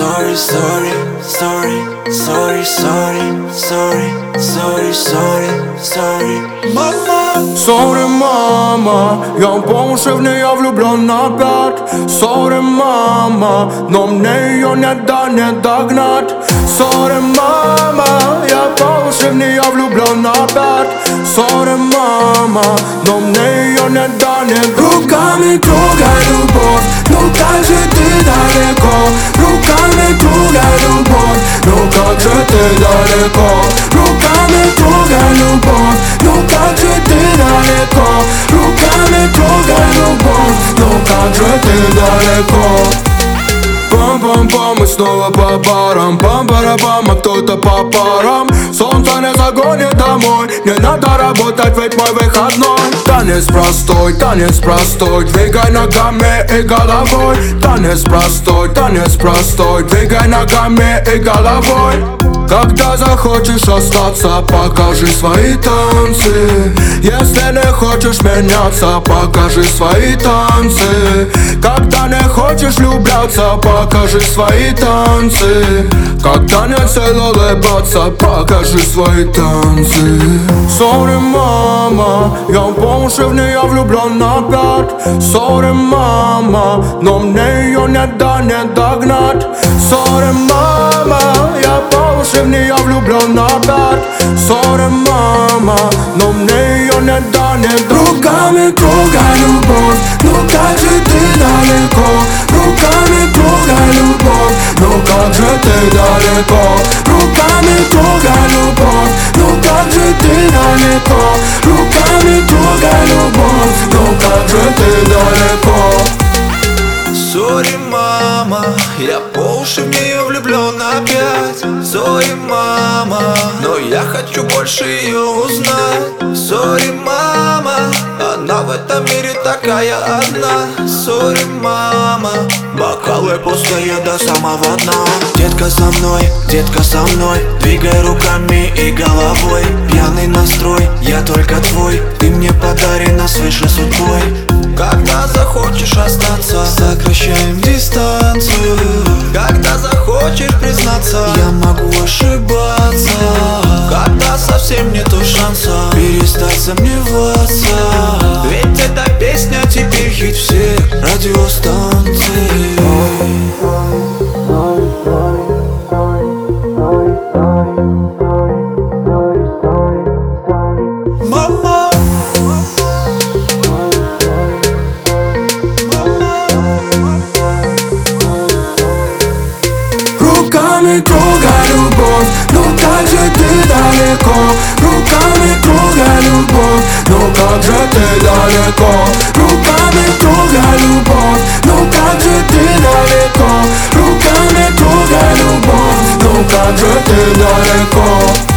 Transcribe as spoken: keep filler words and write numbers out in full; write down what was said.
Sorry, sorry, sorry, sorry, sorry, sorry, sorry, sorry, sorry. Мама. Sorry, мама, я по уши в нее влюблен опять. Sorry, мама, но мне ее не да не догнать. Sorry, мама, я по уши в нее влюблен опять. Sorry, мама, но мне ее не да не догнать. Руками трогай любовь, ну как же ты далеко. Руками трогай любовь, ну как же ты далеко. Руками трогай любовь, ну как же ты далеко. Руками трогай любовь, ну как же ты далеко. Пам-пам-пам, и снова по парам. Пам-парам-пам, а кто-то по парам. Солнце не загонит домой, не надо работать, ведь мой выходной. Танец простой, танец простой, двигай ногами и головой. Танец простой, танец простой, двигай ногами и головой. Когда захочешь остаться, покажи свои танцы. Если не хочешь меняться, покажи свои танцы. Когда не хочешь влюбляться, покажи свои танцы. Когда не сил улыбаться, покажи свои танцы. Sorry, мама, я по уши в нее влюблен опять. Sorry, мама, но мне ее не да не догнать. Sorry, мама, я по уши в нее влюблен опять. Sorry, мама, но мне ее не да не догнать. Руками трогай любовь, ну как же ты далеко. Руками трогай любовь, ну как же ты далеко. Руками трогай любовь, ну как же ты далеко. Руками трогай любовь, ну как же ты далеко. Sorry, мама, я по уши в нее влюблен опять. Sorry, мама, но я хочу больше ее узнать. Sorry, мама, она в этом мире такая одна. Sorry, мама, бокалы пустые до самого дна. Детка со мной, детка со мной, двигай руками и головой. Пьяный настрой, я только твой, ты мне подарена свыше судьбой. Когда захочешь остаться, сокращаем дистанцию. Когда захочешь признаться, я могу ошибаться. Когда совсем нету шанса перестать сомневаться. Ведь эта песня теперь хит всех радиостанций. Мама. Руками трогай любовь, ну как же ты далеко. Руками трогай любовь, ну как же ты далеко. Руками трогай любовь, ну как же ты далеко. Руками трогай любовь, ну как же ты далеко.